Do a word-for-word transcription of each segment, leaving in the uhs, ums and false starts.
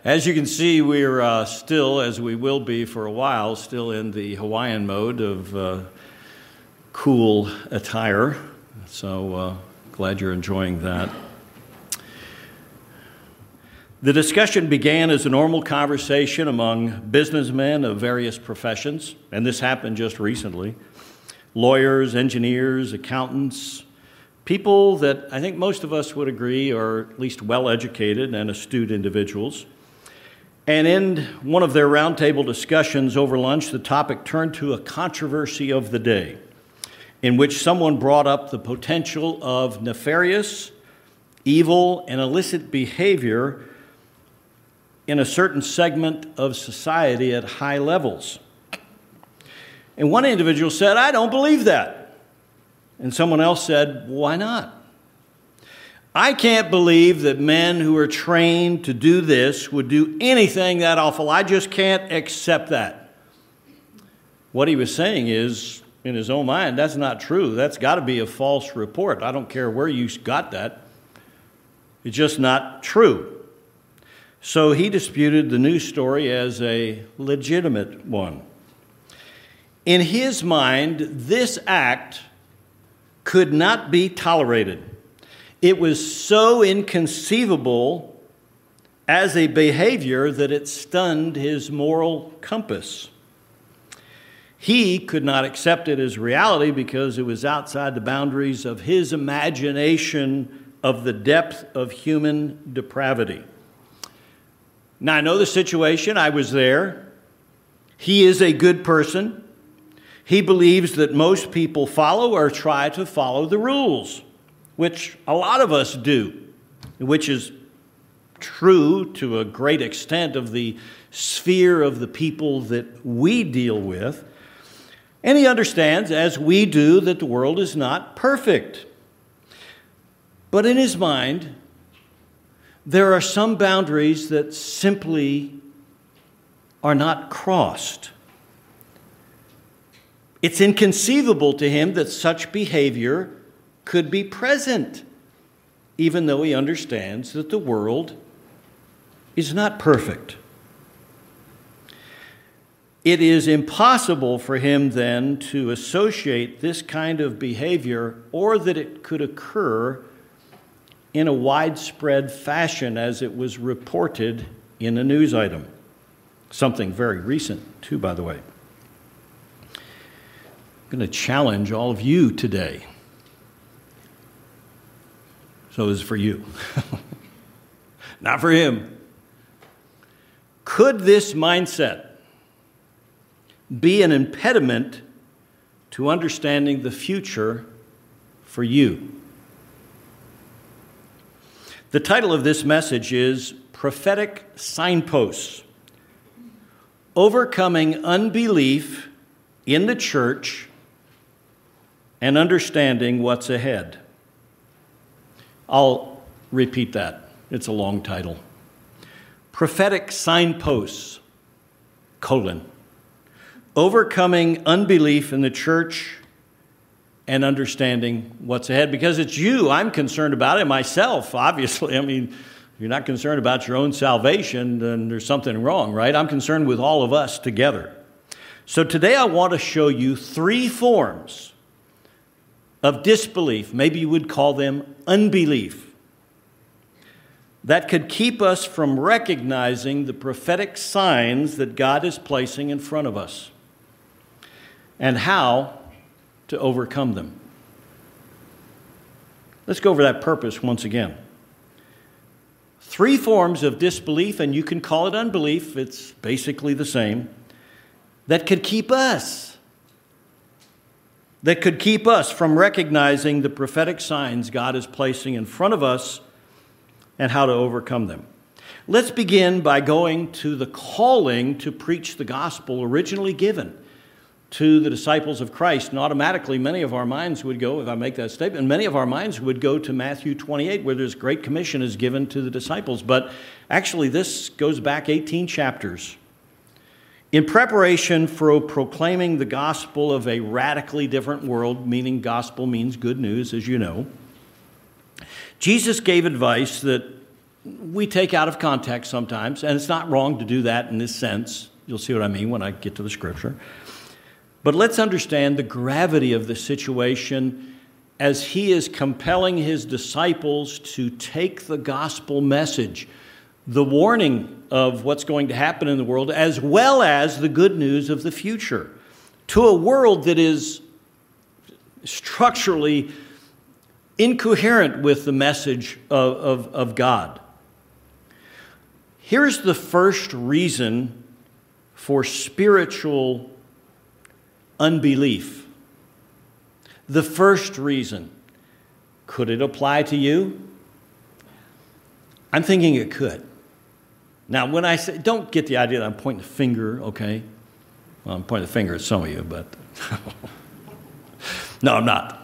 As you can see, we're uh, still, as we will be for a while, still in the Hawaiian mode of uh, cool attire. So uh, glad you're enjoying that. The discussion began as a normal conversation among businessmen of various professions, and this happened just recently. Lawyers, engineers, accountants, people that I think most of us would agree are at least well-educated and astute individuals. And in one of their roundtable discussions over lunch, the topic turned to a controversy of the day, in which someone brought up the potential of nefarious, evil, and illicit behavior in a certain segment of society at high levels. And one individual said, "I don't believe that." And someone else said, "Why not?" "I can't believe that men who are trained to do this would do anything that awful. I just can't accept that." What he was saying is, in his own mind, that's not true. That's got to be a false report. I don't care where you got that. It's just not true. So he disputed the news story as a legitimate one. In his mind, this act could not be tolerated. It was so inconceivable as a behavior that it stunned his moral compass. He could not accept it as reality because it was outside the boundaries of his imagination of the depth of human depravity. Now, I know the situation. I was there. He is a good person. He believes that most people follow or try to follow the rules, which a lot of us do, which is true to a great extent of the sphere of the people that we deal with. And he understands, as we do, that the world is not perfect. But in his mind, there are some boundaries that simply are not crossed. It's inconceivable to him that such behavior could be present, even though he understands that the world is not perfect. It is impossible for him then to associate this kind of behavior, or that it could occur in a widespread fashion as it was reported in a news item. Something very recent, too, by the way. I'm going to challenge all of you today. So this is for you, not for him. Could this mindset be an impediment to understanding the future for you? The title of this message is Prophetic Signposts: Overcoming Unbelief in the Church and Understanding What's Ahead. I'll repeat that. It's a long title. Prophetic Signposts, colon, Overcoming Unbelief in the Church and Understanding What's Ahead. Because it's you I'm concerned about, it myself, obviously. I mean, if you're not concerned about your own salvation, then there's something wrong, right? I'm concerned with all of us together. So today I want to show you three forms of disbelief, maybe you would call them unbelief, that could keep us from recognizing the prophetic signs that God is placing in front of us, and how to overcome them. Let's go over that purpose once again. Three forms of disbelief, and you can call it unbelief, it's basically the same, that could keep us that could keep us from recognizing the prophetic signs God is placing in front of us and how to overcome them. Let's begin by going to the calling to preach the gospel originally given to the disciples of Christ. And automatically, many of our minds would go, if I make that statement, many of our minds would go to Matthew twenty-eight, where this great commission is given to the disciples. But actually, this goes back eighteen chapters. In preparation for proclaiming the gospel of a radically different world, meaning gospel means good news, as you know, Jesus gave advice that we take out of context sometimes, and it's not wrong to do that in this sense. You'll see what I mean when I get to the scripture. But let's understand the gravity of the situation as he is compelling his disciples to take the gospel message, the warning of what's going to happen in the world, as well as the good news of the future, to a world that is structurally incoherent with the message of, of, of God. Here's the first reason for spiritual unbelief. The first reason. Could it apply to you? I'm thinking it could. Now, when I say, don't get the idea that I'm pointing the finger, okay? Well, I'm pointing the finger at some of you, but no, I'm not.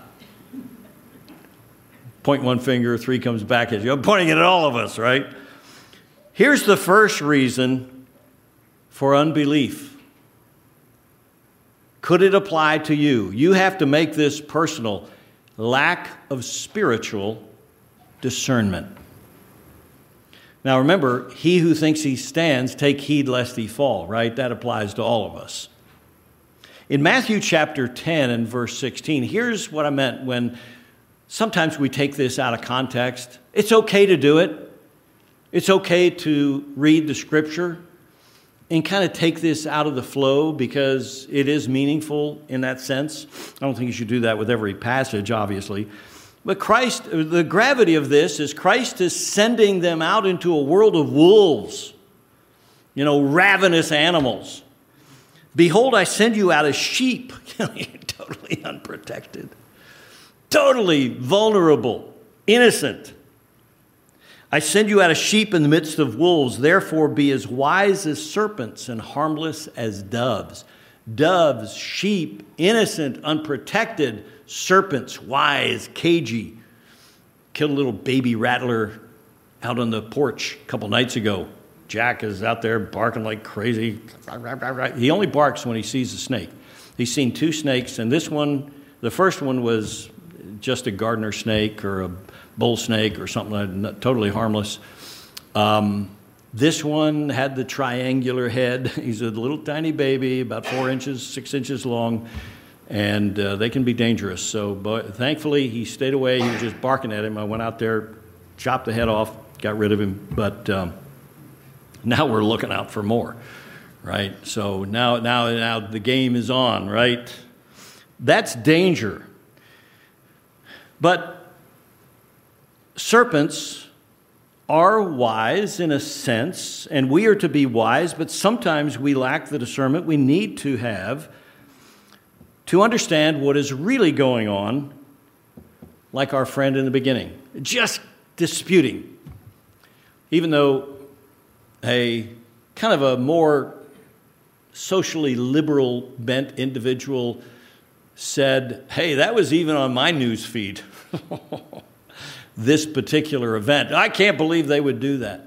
Point one finger, three comes back at you. I'm pointing it at all of us, right? Here's the first reason for unbelief. Could it apply to you? You have to make this personal. Lack of spiritual discernment. Now remember, he who thinks he stands, take heed lest he fall, right? That applies to all of us. In Matthew chapter ten and verse sixteen, here's what I meant when sometimes we take this out of context. It's okay to do it. It's okay to read the scripture and kind of take this out of the flow because it is meaningful in that sense. I don't think you should do that with every passage, obviously. But Christ, the gravity of this is Christ is sending them out into a world of wolves, you know, ravenous animals. Behold, I send you out as sheep. You're totally unprotected, totally vulnerable, innocent. I send you out as sheep in the midst of wolves. Therefore, be as wise as serpents and harmless as doves. Doves, sheep, innocent, unprotected. Serpents, wise, cagey. Killed a little baby rattler out on the porch a couple nights ago. Jack is out there barking like crazy. He only barks when he sees a snake. He's seen two snakes, and this one, the first one was just a gardener snake or a bull snake or something like that, totally harmless. Um, this one had the triangular head. He's a little tiny baby, about four inches, six inches long, and uh, they can be dangerous. So but thankfully, he stayed away. He was just barking at him. I went out there, chopped the head off, got rid of him. But um, now we're looking out for more, right? So now, now, now the game is on, right? That's danger. But serpents are wise in a sense, and we are to be wise, but sometimes we lack the discernment we need to have to understand what is really going on, like our friend in the beginning, just disputing. Even though a kind of a more socially liberal bent individual said, hey, that was even on my news feed. This particular event. I can't believe they would do that.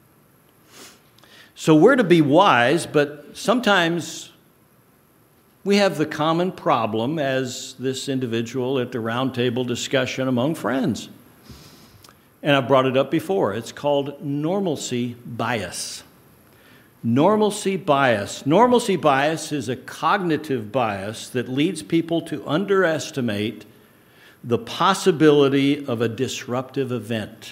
So we're to be wise, but sometimes we have the common problem as this individual at the round table discussion among friends. And I've brought it up before. It's called normalcy bias. Normalcy bias. Normalcy bias is a cognitive bias that leads people to underestimate the possibility of a disruptive event.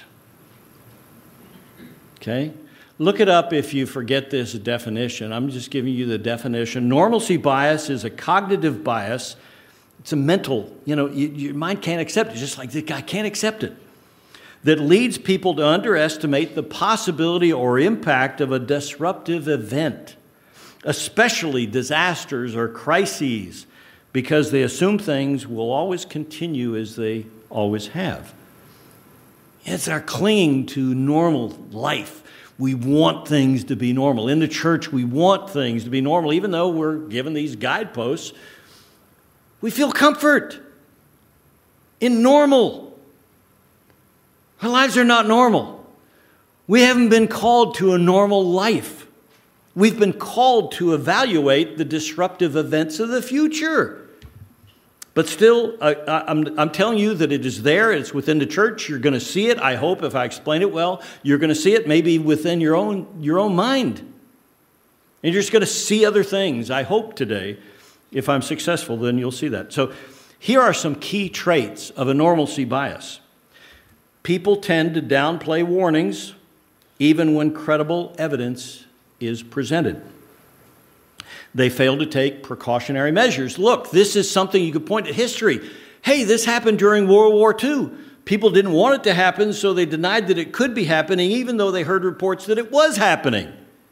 Okay? Look it up if you forget this definition. I'm just giving you the definition. Normalcy bias is a cognitive bias. It's a mental, you know, you, your mind can't accept it, just like this guy can't accept it. That leads people to underestimate the possibility or impact of a disruptive event, especially disasters or crises, because they assume things will always continue as they always have. It's our clinging to normal life. We want things to be normal. In the church, we want things to be normal. Even though we're given these guideposts, we feel comfort in normal. Our lives are not normal. We haven't been called to a normal life. We've been called to evaluate the disruptive events of the future. But still, I, I'm, I'm telling you that it is there. It's within the church. You're going to see it. I hope, if I explain it well, you're going to see it maybe within your own, your own mind. And you're just going to see other things. I hope today, if I'm successful, then you'll see that. So here are some key traits of a normalcy bias. People tend to downplay warnings even when credible evidence is presented. They fail to take precautionary measures. Look, this is something you could point to history. Hey, this happened during World War Two. People didn't want it to happen, so they denied that it could be happening, even though they heard reports that it was happening.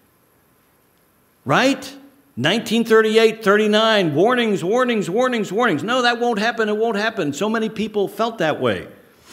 Right? nineteen thirty-eight, thirty-nine, warnings, warnings, warnings, warnings. No, that won't happen, it won't happen. So many people felt that way.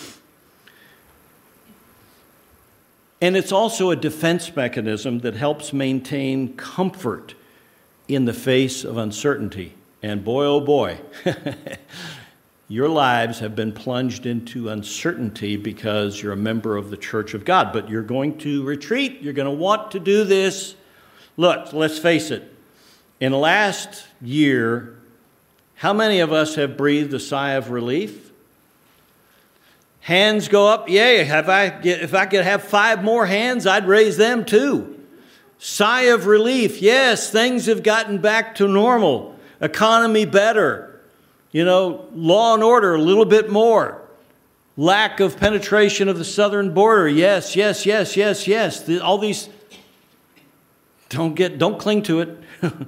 And it's also a defense mechanism that helps maintain comfort in the face of uncertainty. And boy, oh boy, your lives have been plunged into uncertainty because you're a member of the Church of God. But you're going to retreat. You're going to want to do this. Look, let's face it. In the last year, how many of us have breathed a sigh of relief? Hands go up. Yay, have I, if I could have five more hands, I'd raise them too. Sigh of relief. Yes, things have gotten back to normal. Economy better. You know, law and order a little bit more. Lack of penetration of the southern border. Yes, yes, yes, yes, yes. The, all these, don't get, don't cling to it.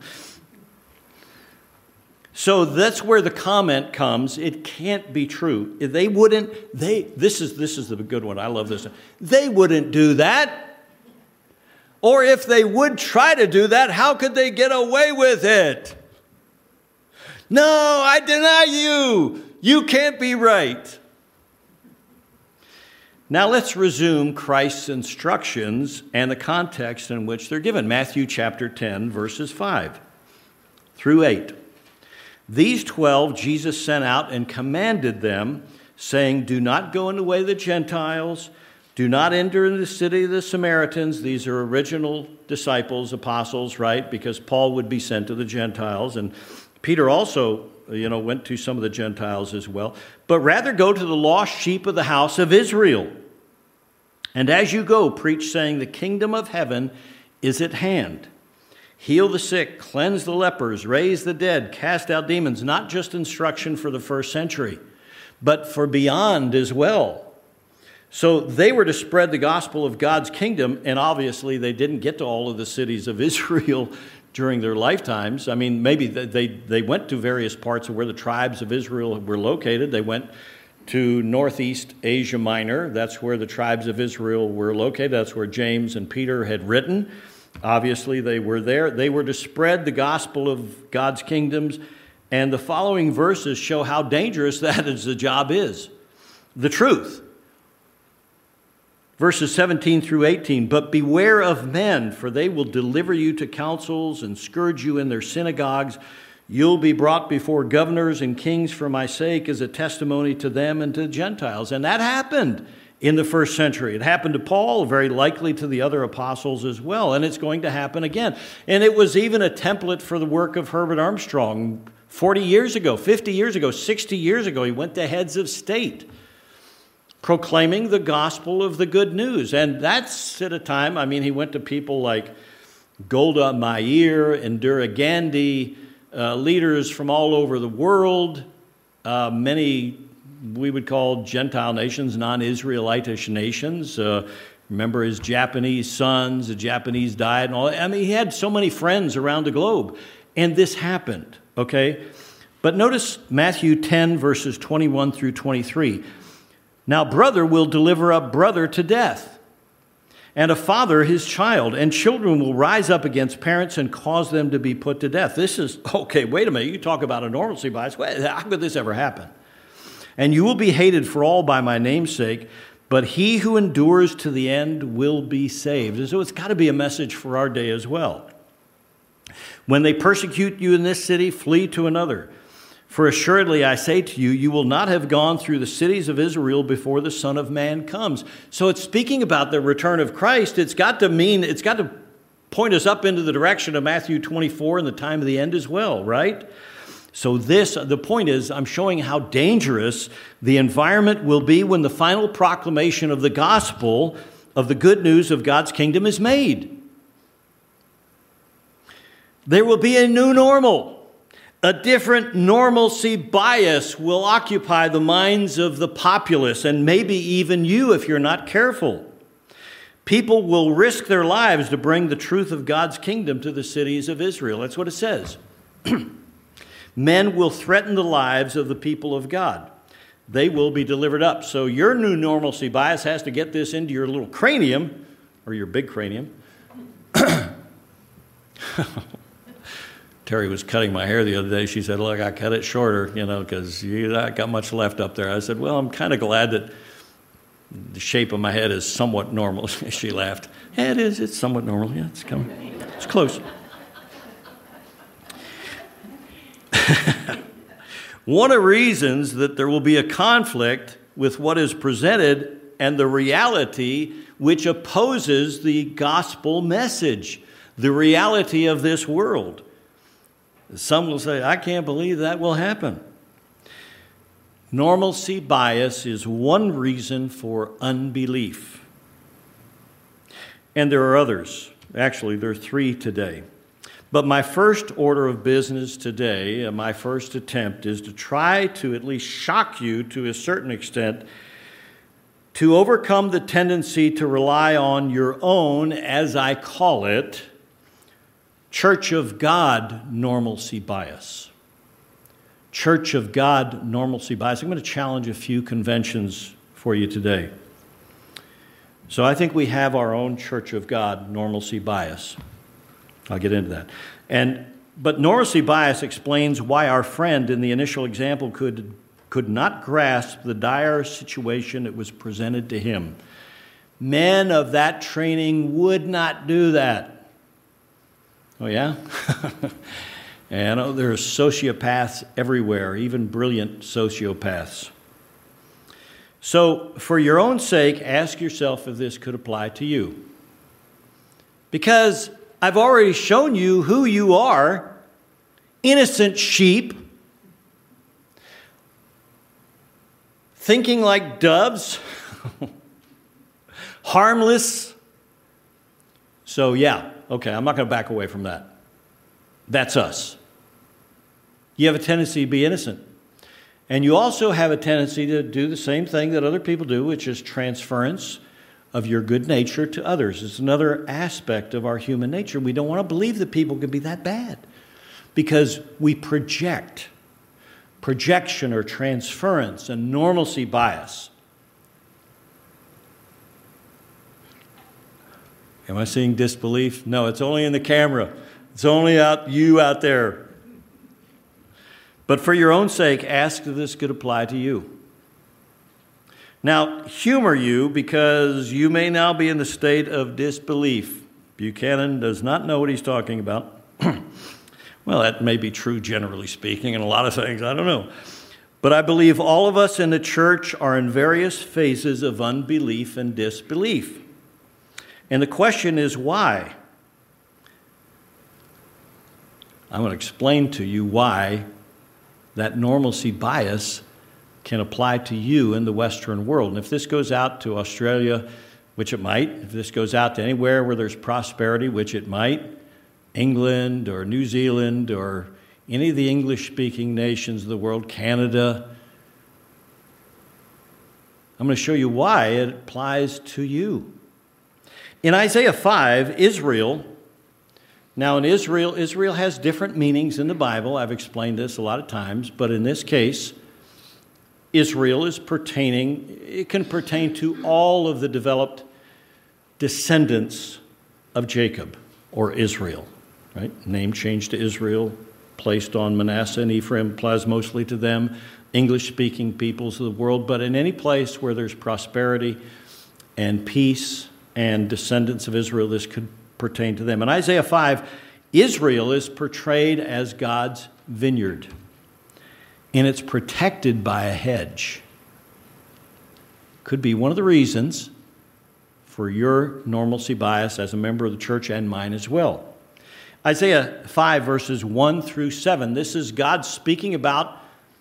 So that's where the comment comes. It can't be true. If they wouldn't, they, this is, this is the good one. I love this. They wouldn't do that. Or if they would try to do that, how could they get away with it? No, I deny you. You can't be right. Now let's resume Christ's instructions and the context in which they're given. Matthew chapter ten, verses five through eight. These twelve Jesus sent out and commanded them, saying, do not go in the way of the Gentiles. Do not enter into the city of the Samaritans. These are original disciples, apostles, right? Because Paul would be sent to the Gentiles. And Peter also, you know, went to some of the Gentiles as well. But rather go to the lost sheep of the house of Israel. And as you go, preach, saying, the kingdom of heaven is at hand. Heal the sick, cleanse the lepers, raise the dead, cast out demons. Not just instruction for the first century, but for beyond as well. So they were to spread the gospel of God's kingdom, and obviously they didn't get to all of the cities of Israel during their lifetimes. I mean, maybe they, they went to various parts of where the tribes of Israel were located. They went to northeast Asia Minor. That's where the tribes of Israel were located. That's where James and Peter had written. Obviously, they were there. They were to spread the gospel of God's kingdoms, and the following verses show how dangerous that is the job is. The truth. Verses seventeen through eighteen, but beware of men, for they will deliver you to councils and scourge you in their synagogues. You'll be brought before governors and kings for my sake as a testimony to them and to the Gentiles. And that happened in the first century. It happened to Paul, very likely to the other apostles as well, and it's going to happen again. And it was even a template for the work of Herbert Armstrong forty years ago, fifty years ago, sixty years ago. He went to heads of state proclaiming the gospel of the good news. And that's at a time, I mean, he went to people like Golda Meir, Indira Gandhi, uh, leaders from all over the world, uh, many we would call Gentile nations, non-Israelitish nations. Uh, remember his Japanese sons, the Japanese died and all. I mean, he had so many friends around the globe. And this happened, okay? But notice Matthew ten, verses twenty-one through twenty-three. Now brother will deliver up brother to death, and a father his child, and children will rise up against parents and cause them to be put to death. This is, okay, wait a minute, you talk about a normalcy bias. How could this ever happen? And you will be hated for all by my name's sake, but he who endures to the end will be saved. And so it's got to be a message for our day as well. When they persecute you in this city, flee to another. For assuredly I say to you, you will not have gone through the cities of Israel before the Son of Man comes. So it's speaking about the return of Christ. It's got to mean, it's got to point us up into the direction of Matthew twenty-four and the time of the end as well, right? So this, the point is, I'm showing how dangerous the environment will be when the final proclamation of the gospel, of the good news of God's kingdom, is made. There will be a new normal. A different normalcy bias will occupy the minds of the populace, and maybe even you if you're not careful. People will risk their lives to bring the truth of God's kingdom to the cities of Israel. That's what it says. Men will threaten the lives of the people of God. They will be delivered up. So your new normalcy bias has to get this into your little cranium, or your big cranium. Terry was cutting my hair the other day. She said, look, I cut it shorter, you know, because you not got much left up there. I said, well, I'm kind of glad that the shape of my head is somewhat normal. She laughed. Yeah, it is. It's somewhat normal. Yeah, it's coming. It's close. One of the reasons that there will be a conflict with what is presented and the reality which opposes the gospel message, the reality of this world. Some will say, I can't believe that will happen. Normalcy bias is one reason for unbelief. And there are others. Actually, there are three today. But my first order of business today, and my first attempt, is to try to at least shock you to a certain extent to overcome the tendency to rely on your own, as I call it, Church of God normalcy bias. Church of God normalcy bias. I'm going to challenge a few conventions for you today. So I think we have our own Church of God normalcy bias. I'll get into that. And but normalcy bias explains why our friend in the initial example could could not grasp the dire situation that was presented to him. Men of that training would not do that. Oh yeah? And oh, there are sociopaths everywhere, even brilliant sociopaths. So for your own sake, ask yourself if this could apply to you. Because I've already shown you who you are, innocent sheep, thinking like doves, harmless. So yeah, okay, I'm not going to back away from that. That's us. You have a tendency to be innocent. And you also have a tendency to do the same thing that other people do, which is transference of your good nature to others. It's another aspect of our human nature. We don't want to believe that people can be that bad because we project. Projection or transference and normalcy bias. Am I seeing disbelief? No, it's only in the camera. It's only out you out there. But for your own sake, ask if this could apply to you. Now, humor you because you may now be in the state of disbelief. Buchanan does not know what he's talking about. Well, that may be true generally speaking, and a lot of things, I don't know. But I believe all of us in the church are in various phases of unbelief and disbelief. And the question is why? I'm going to explain to you why that normalcy bias can apply to you in the Western world. And if this goes out to Australia, which it might, if this goes out to anywhere where there's prosperity, which it might, England or New Zealand or any of the English-speaking nations of the world, Canada, I'm going to show you why it applies to you. In Isaiah five, Israel, now in Israel, Israel has different meanings in the Bible. I've explained this a lot of times, but in this case, Israel is pertaining, it can pertain to all of the developed descendants of Jacob or Israel, right? Name changed to Israel, placed on Manasseh and Ephraim, applies mostly to them, English-speaking peoples of the world, but in any place where there's prosperity and peace and descendants of Israel, this could pertain to them. In Isaiah five, Israel is portrayed as God's vineyard, and it's protected by a hedge. Could be one of the reasons for your normalcy bias as a member of the church and mine as well. Isaiah five, verses one through seven. This is God speaking about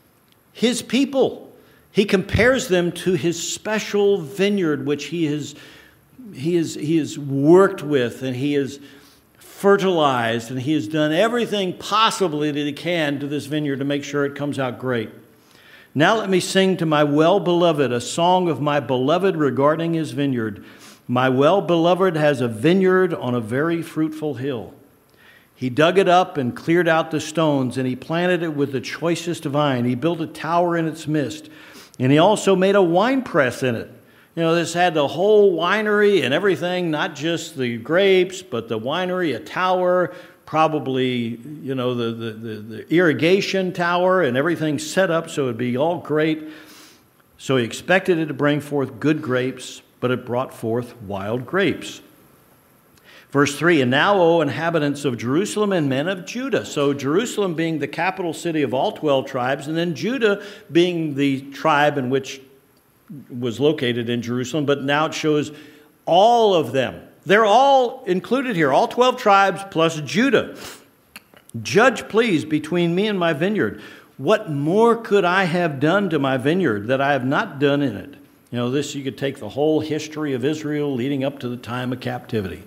his people. He compares them to his special vineyard, which he has, he has, he has worked with, and he has fertilized, and he has done everything possibly that he can to this vineyard to make sure it comes out great. Now let me sing to my well-beloved a song of my beloved regarding his vineyard. My well-beloved has a vineyard on a very fruitful hill. He dug it up and cleared out the stones, and he planted it with the choicest vine. He built a tower in its midst, and he also made a winepress in it. You know, this had the whole winery and everything, not just the grapes, but the winery, a tower, probably, you know, the, the, the, the irrigation tower and everything set up so it would be all great. So he expected it to bring forth good grapes, but it brought forth wild grapes. Verse three, and now, O inhabitants of Jerusalem and men of Judah. So Jerusalem being the capital city of all twelve tribes, and then Judah being the tribe in which was located in Jerusalem, but now it shows all of them. They're all included here, all twelve tribes plus Judah. Judge, please, between me and my vineyard. What more could I have done to my vineyard that I have not done in it? You know, this, you could take the whole history of Israel leading up to the time of captivity.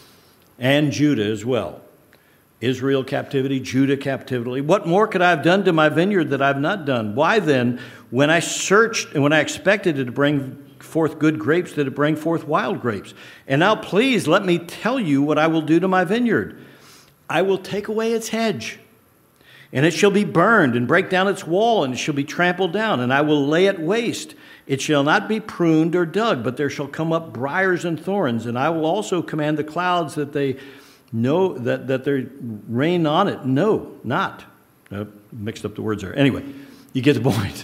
And Judah as well. Israel captivity, Judah captivity. What more could I have done to my vineyard that I've not done? Why then, when I searched and when I expected it to bring forth good grapes, did it bring forth wild grapes? And now please let me tell you what I will do to my vineyard. I will take away its hedge, and it shall be burned, and break down its wall, and it shall be trampled down, and I will lay it waste. It shall not be pruned or dug, but there shall come up briars and thorns, and I will also command the clouds that they know that, that they rain on it. No, not. I mixed up the words there. Anyway, you get the point.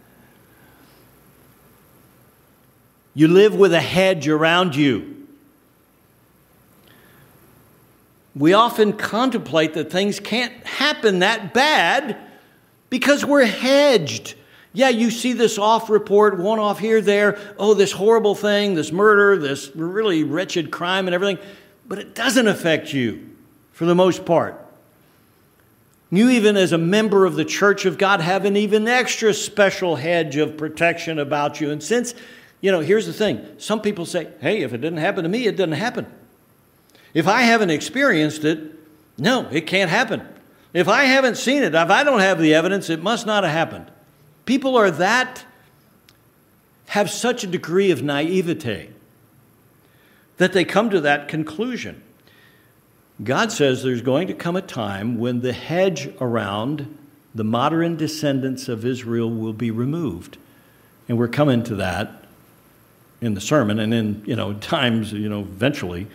You live with a hedge around you. We often contemplate that things can't happen that bad because we're hedged. Yeah, you see this off report, one off here, there. Oh, this horrible thing, this murder, this really wretched crime and everything. But it doesn't affect you for the most part. You, even as a member of the church of God, have an even extra special hedge of protection about you. And since, you know, here's the thing. Some people say, hey, if it didn't happen to me, it doesn't happen. If I haven't experienced it, no, it can't happen. If I haven't seen it, if I don't have the evidence, it must not have happened. People are that, have such a degree of naivete that they come to that conclusion. God says there's going to come a time when the hedge around the modern descendants of Israel will be removed. And we're coming to that in the sermon and in, you know, times, you know, eventually.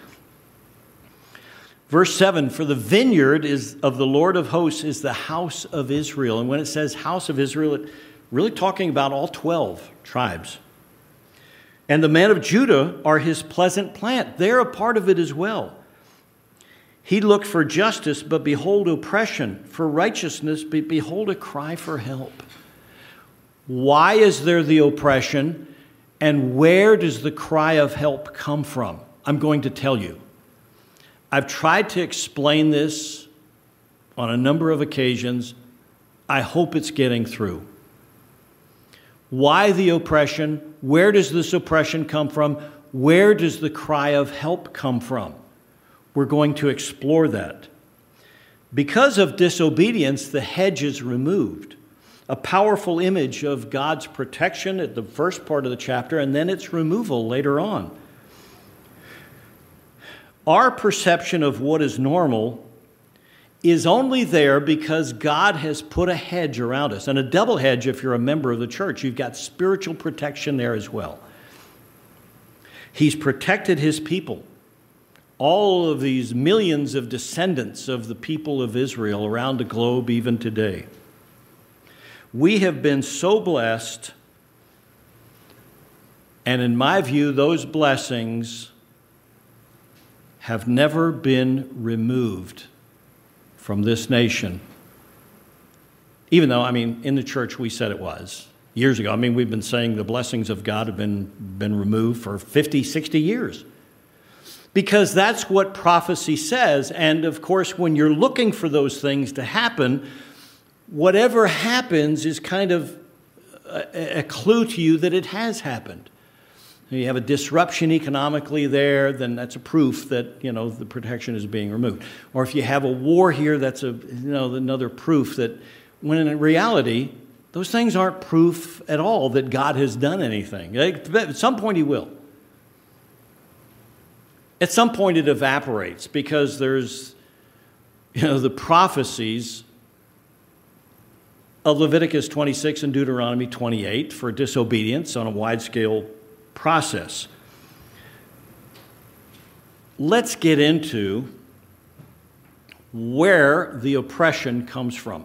Verse seven, for the vineyard is of the Lord of hosts is the house of Israel. And when it says house of Israel, it really talking about all twelve tribes. And the men of Judah are his pleasant plant. They're a part of it as well. He looked for justice, but behold oppression. For righteousness, but behold a cry for help. Why is there the oppression? And where does the cry of help come from? I'm going to tell you. I've tried to explain this on a number of occasions. I hope it's getting through. Why the oppression? Where does this oppression come from? Where does the cry of help come from? We're going to explore that. Because of disobedience, the hedge is removed. A powerful image of God's protection at the first part of the chapter, and then its removal later on. Our perception of what is normal is only there because God has put a hedge around us. And a double hedge if you're a member of the church. You've got spiritual protection there as well. He's protected his people. All of these millions of descendants of the people of Israel around the globe even today. We have been so blessed, and in my view, those blessings have never been removed from this nation. Even though, I mean, in the church we said it was years ago. I mean, we've been saying the blessings of God have been, been removed for fifty, sixty years. Because that's what prophecy says. And of course, when you're looking for those things to happen, whatever happens is kind of a, a clue to you that it has happened. You have a disruption economically there, then that's a proof that, you know, the protection is being removed. Or if you have a war here, that's a, you know, another proof that, when in reality, those things aren't proof at all that God has done anything. At some point he will. At some point it evaporates because there's, you know, the prophecies of Leviticus twenty-six and Deuteronomy twenty-eight for disobedience on a wide-scale process. Let's get into where the oppression comes from.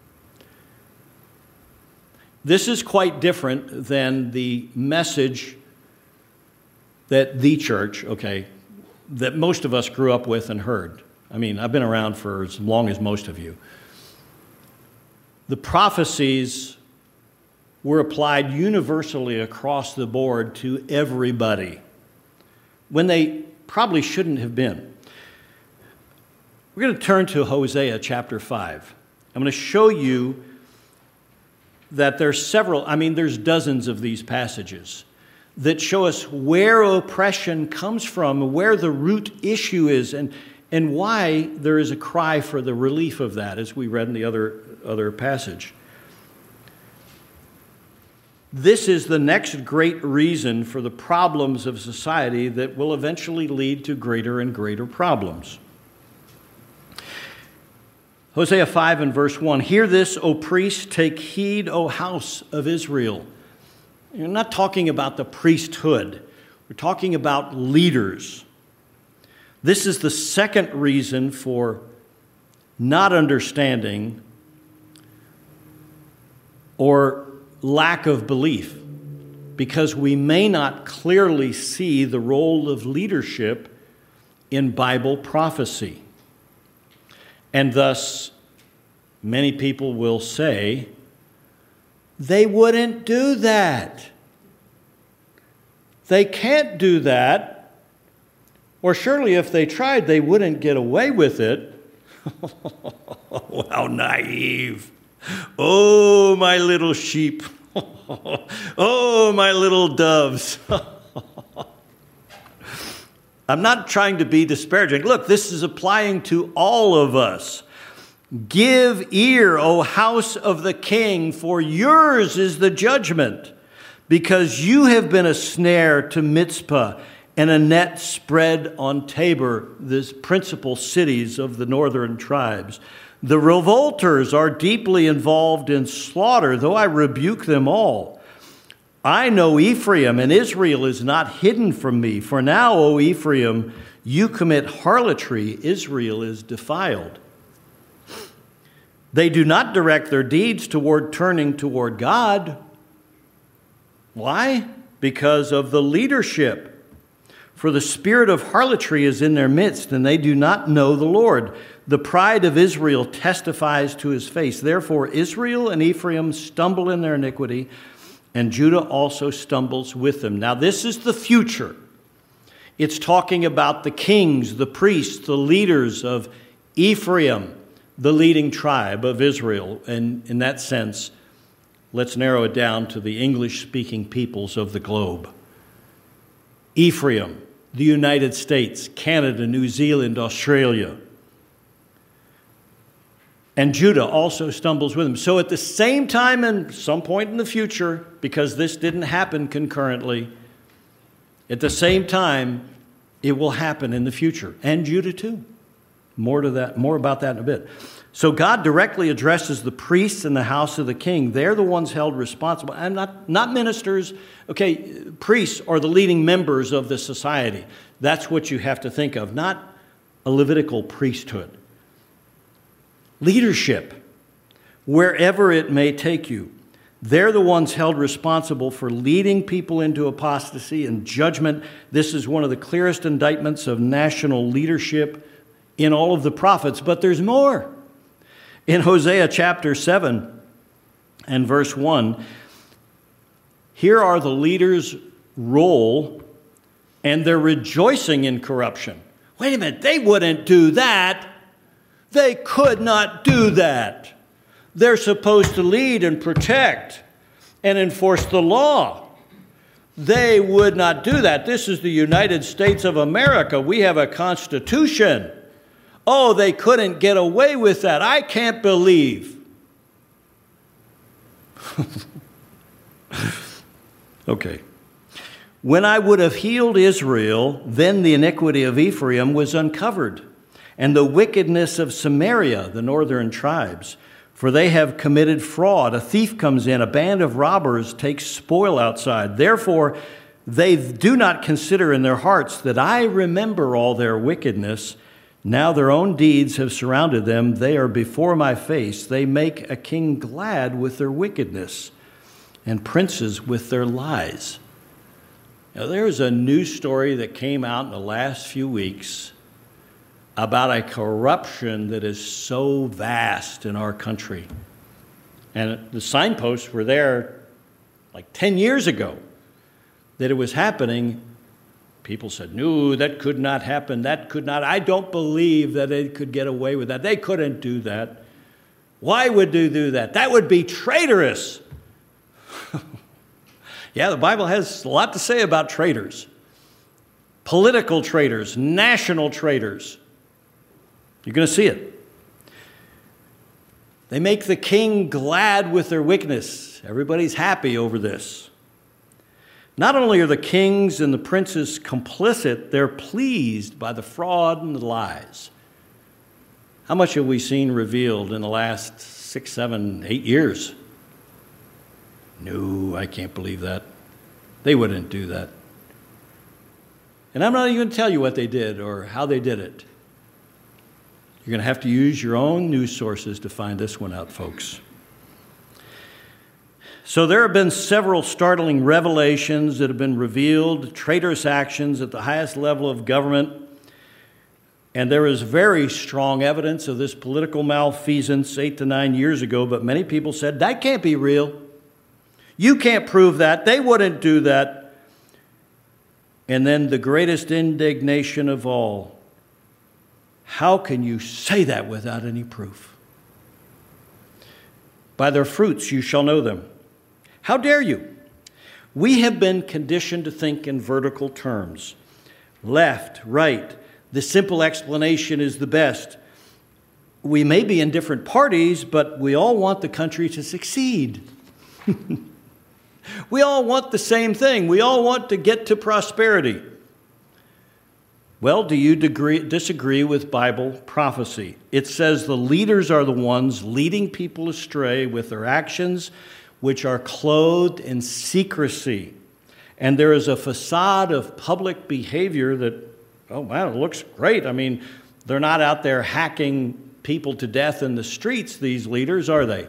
This is quite different than the message that the church, okay, that most of us grew up with and heard. I mean, I've been around for as long as most of you. The prophecies were applied universally across the board to everybody, when they probably shouldn't have been. We're going to turn to Hosea chapter five. I'm going to show you that there's several, I mean, there's dozens of these passages that show us where oppression comes from, where the root issue is, and, and why there is a cry for the relief of that, as we read in the other, other passage. This is the next great reason for the problems of society that will eventually lead to greater and greater problems. Hosea five and verse one, "Hear this, O priests, take heed, O house of Israel." You're not talking about the priesthood. We're talking about leaders. This is the second reason for not understanding or lack of belief, because we may not clearly see the role of leadership in Bible prophecy. And thus, many people will say, they wouldn't do that. They can't do that. Or surely if they tried, they wouldn't get away with it. How naive. Oh, my little sheep. Oh, my little doves. I'm not trying to be disparaging. Look, this is applying to all of us. Give ear, O house of the king, for yours is the judgment, because you have been a snare to Mizpah and a net spread on Tabor, the principal cities of the northern tribes. The revolters are deeply involved in slaughter, though I rebuke them all. I know Ephraim, and Israel is not hidden from me. For now, O Ephraim, you commit harlotry. Israel is defiled. They do not direct their deeds toward turning toward God. Why? Because of the leadership. For the spirit of harlotry is in their midst, and they do not know the Lord. The pride of Israel testifies to his face. Therefore, Israel and Ephraim stumble in their iniquity, and Judah also stumbles with them. Now, this is the future. It's talking about the kings, the priests, the leaders of Ephraim, the leading tribe of Israel. And in that sense, let's narrow it down to the English-speaking peoples of the globe. Ephraim, the United States, Canada, New Zealand, Australia. And Judah also stumbles with him. So at the same time, and some point in the future, because this didn't happen concurrently, at the same time, it will happen in the future. And Judah too. More to that, more about that in a bit. So God directly addresses the priests in the house of the king. They're the ones held responsible. And not, not ministers. Okay, priests are the leading members of the society. That's what you have to think of, not a Levitical priesthood. Leadership, wherever it may take you. They're the ones held responsible for leading people into apostasy and judgment. This is one of the clearest indictments of national leadership in all of the prophets. But there's more. In Hosea chapter seven and verse one, here are the leaders' role And they're rejoicing in corruption. Wait a minute, they wouldn't do that. They could not do that. They're supposed to lead and protect and enforce the law. They would not do that. This is the United States of America. We have a constitution. Oh, they couldn't get away with that. I can't believe. Okay. When I would have healed Israel, then the iniquity of Ephraim was uncovered, and the wickedness of Samaria, the northern tribes. For they have committed fraud. A thief comes in, a band of robbers takes spoil outside. Therefore, they do not consider in their hearts that I remember all their wickedness. Now their own deeds have surrounded them. They are before my face. They make a king glad with their wickedness, and princes with their lies. Now, there's a news story that came out in the last few weeks about a corruption that is so vast in our country. And the signposts were there like ten years ago that it was happening. People said, no, that could not happen. That could not. I don't believe that they could get away with that. They couldn't do that. Why would they do that? That would be traitorous. Yeah, the Bible has a lot to say about traitors. Political traitors, national traitors. You're going to see it. They make the king glad with their wickedness. Everybody's happy over this. Not only are the kings and the princes complicit, they're pleased by the fraud and the lies. How much have we seen revealed in the last six, seven, eight years? No, I can't believe that. They wouldn't do that. And I'm not even going to tell you what they did or how they did it. You're going to have to use your own news sources to find this one out, folks. So there have been several startling revelations that have been revealed, traitorous actions at the highest level of government. And there is very strong evidence of this political malfeasance eight to nine years ago, but many people said, that can't be real. You can't prove that. They wouldn't do that. And then the greatest indignation of all, how can you say that without any proof? By their fruits you shall know them. How dare you? We have been conditioned to think in vertical terms. Left, right. The simple explanation is the best. We may be in different parties, but we all want the country to succeed. We all want the same thing. We all want to get to prosperity. Well, do you degree, disagree with Bible prophecy? It says the leaders are the ones leading people astray with their actions, which are clothed in secrecy. And there is a facade of public behavior that, oh, man, it looks great. I mean, they're not out there hacking people to death in the streets, these leaders, are they?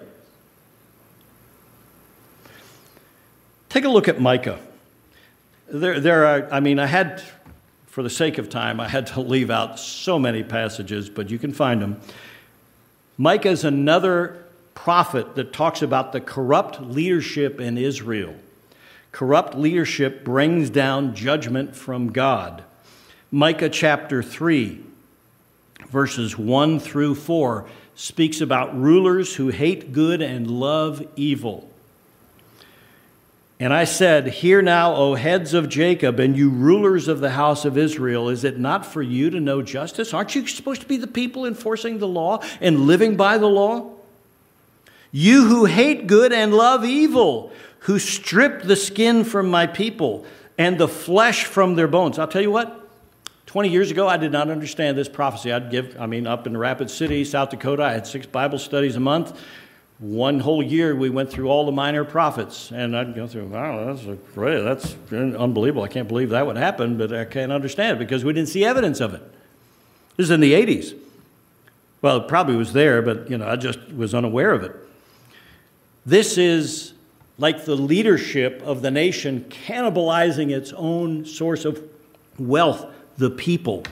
Take a look at Micah. There, there are, I mean, I had, for the sake of time, I had to leave out so many passages, but you can find them. Micah is another prophet that talks about the corrupt leadership in Israel. Corrupt leadership brings down judgment from God. Micah chapter three, verses one through four, speaks about rulers who hate good and love evil. And I said, hear now, O heads of Jacob, and you rulers of the house of Israel, is it not for you to know justice? Aren't you supposed to be the people enforcing the law and living by the law? You who hate good and love evil, who strip the skin from my people and the flesh from their bones. I'll tell you what, twenty years ago, I did not understand this prophecy. I'd give, I mean, up in Rapid City, South Dakota, I had six Bible studies a month. One whole year, we went through all the minor prophets, and I'd go through, wow, that's a great, that's unbelievable. I can't believe that would happen, but I can't understand it because we didn't see evidence of it. This is in the eighties. Well, it probably was there, but, you know, I just was unaware of it. This is like the leadership of the nation cannibalizing its own source of wealth, the people.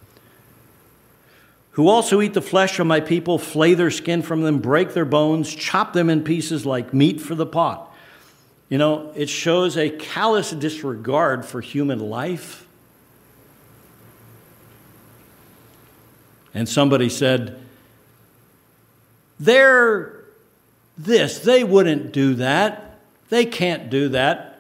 Who also eat the flesh of my people, flay their skin from them, break their bones, chop them in pieces like meat for the pot. You know, it shows a callous disregard for human life and somebody said, they're this, they wouldn't do that. They can't do that.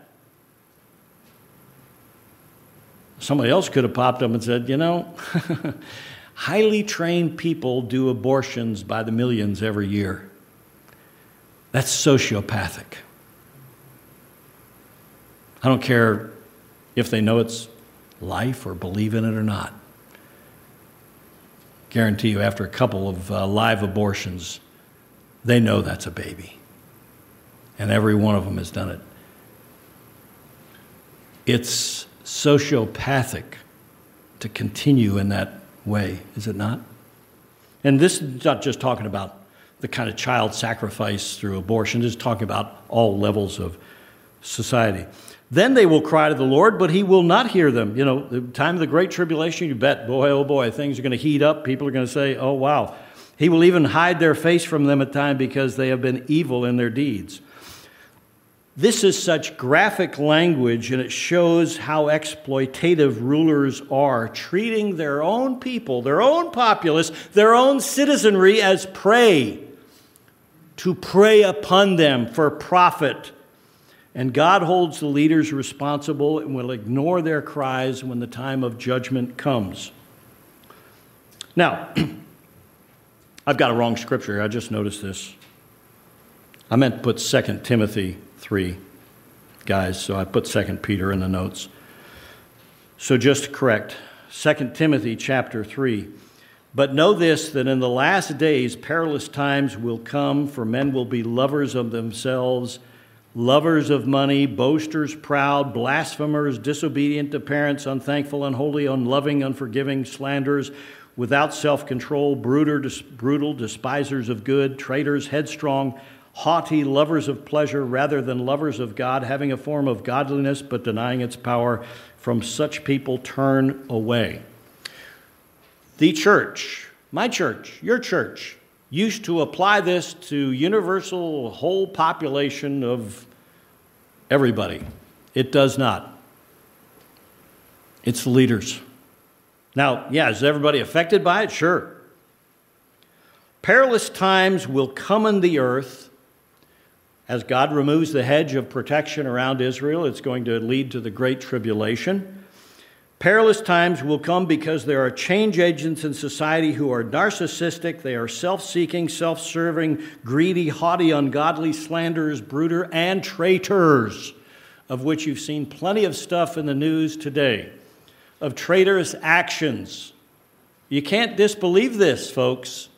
Somebody else could have popped up and said, you know, highly trained people do abortions by the millions every year. That's sociopathic. I don't care if they know it's life or believe in it or not. Guarantee you, after a couple of uh, live abortions, they know that's a baby. And every one of them has done it. It's sociopathic to continue in that way, is it not? And this is not just talking about the kind of child sacrifice through abortion. It's talking about all levels of society. Then they will cry to the Lord, but he will not hear them. You know, the time of the Great Tribulation, you bet, boy, oh boy, things are going to heat up. People are going to say, oh wow. He will even hide their face from them at times because they have been evil in their deeds. This is such graphic language, and it shows how exploitative rulers are, treating their own people, their own populace, their own citizenry as prey, to prey upon them for profit. And God holds the leaders responsible and will ignore their cries when the time of judgment comes. Now, I've got a wrong scripture. I just noticed this. I meant to put Second Timothy three, guys, so I put Second Peter in the notes. So just to correct, Second Timothy chapter three. But know this, that in the last days perilous times will come, for men will be lovers of themselves, lovers of money, boasters, proud, blasphemers, disobedient to parents, unthankful, unholy, unloving, unforgiving, slanderers, without self-control, brutal, brutal, despisers of good, traitors, headstrong, haughty, lovers of pleasure rather than lovers of God, having a form of godliness but denying its power. From such people turn away. The church, my church, your church, used to apply this to universal whole population of everybody. It does not. It's the leaders. Now, yeah, is everybody affected by it? Sure. Perilous times will come on the earth. As God removes the hedge of protection around Israel, it's going to lead to the Great Tribulation. Perilous times will come because there are change agents in society who are narcissistic, they are self-seeking, self-serving, greedy, haughty, ungodly, slanderers, brooder, and traitors, of which you've seen plenty of stuff in the news today, of traitorous actions. You can't disbelieve this, folks.